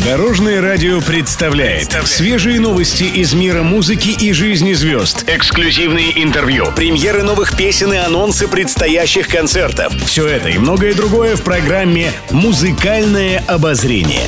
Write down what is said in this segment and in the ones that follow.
Дорожное радио представляет свежие новости из мира музыки и жизни звезд. Эксклюзивные интервью, премьеры новых песен и анонсы предстоящих концертов. Все это и многое другое в программе «Музыкальное обозрение».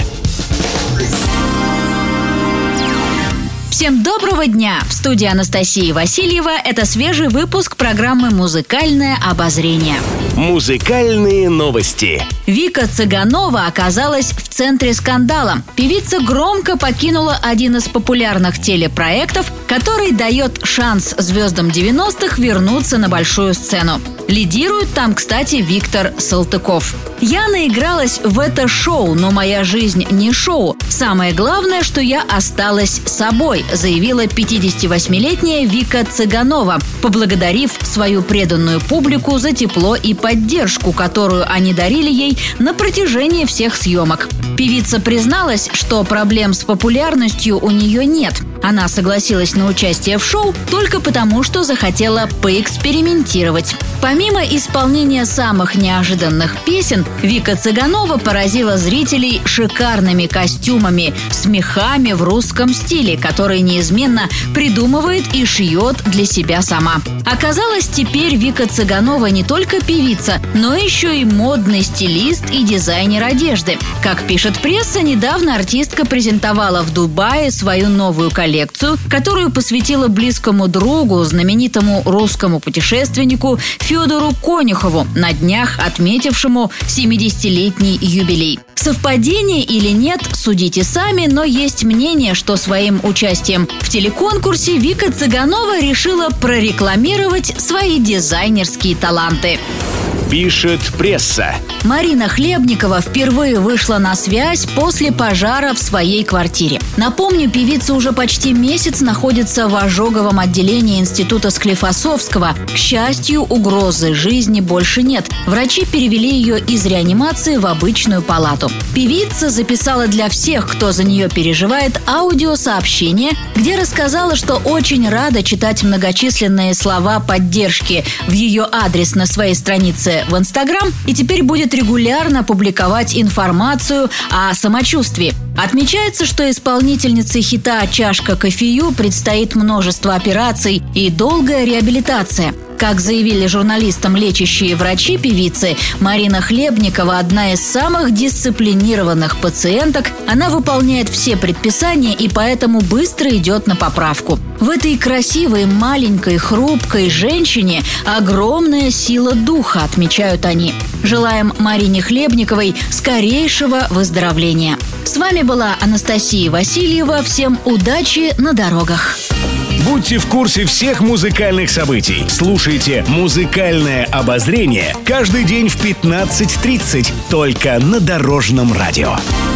Всем доброго дня! В студии Анастасия Васильева. Это свежий выпуск программы «Музыкальное обозрение». Музыкальные новости. Вика Цыганова оказалась в центре скандала. Певица громко покинула один из популярных телепроектов, который дает шанс звездам 90-х вернуться на большую сцену. Лидирует там, кстати, Виктор Салтыков. «Я наигралась в это шоу, но моя жизнь не шоу. Самое главное, что я осталась собой», заявила 58-летняя Вика Цыганова, поблагодарив свою преданную публику за тепло и поддержку, которую они дарили ей на протяжении всех съемок. Певица призналась, что проблем с популярностью у нее нет. Она согласилась на участие в шоу только потому, что захотела поэкспериментировать. Помимо исполнения самых неожиданных песен, Вика Цыганова поразила зрителей шикарными костюмами с мехами в русском стиле, которые неизменно придумывает и шьет для себя сама. Оказалось, теперь Вика Цыганова не только певица, но еще и модный стилист и дизайнер одежды. Как пишет пресса, недавно артистка презентовала в Дубае свою новую коллекцию, которую посвятила близкому другу, знаменитому русскому путешественнику Федору Конюхову, на днях отметившему 70-летний юбилей. Совпадение или нет, судите сами, но есть мнение, что своим участием в телеконкурсе Вика Цыганова решила прорекламировать свои дизайнерские таланты. Пишет пресса. Марина Хлебникова впервые вышла на связь после пожара в своей квартире. Напомню, певица уже почти месяц находится в ожоговом отделении Института Склифосовского. К счастью, угрозы жизни больше нет. Врачи перевели ее из реанимации в обычную палату. Певица записала для всех, кто за нее переживает, аудиосообщение, где рассказала, что очень рада читать многочисленные слова поддержки в ее адрес на своей странице в Инстаграм и теперь будет регулярно публиковать информацию о самочувствии. Отмечается, что исполнительнице хита «Чашка кофею» предстоит множество операций и долгая реабилитация. Как заявили журналистам лечащие врачи певицы, Марина Хлебникова – одна из самых дисциплинированных пациенток. Она выполняет все предписания и поэтому быстро идет на поправку. В этой красивой, маленькой, хрупкой женщине огромная сила духа, отмечают они. Желаем Марине Хлебниковой скорейшего выздоровления. С вами была Анастасия Васильева. Всем удачи на дорогах. Будьте в курсе всех музыкальных событий. Слушайте «Музыкальное обозрение» каждый день в 15:30 только на Дорожном радио.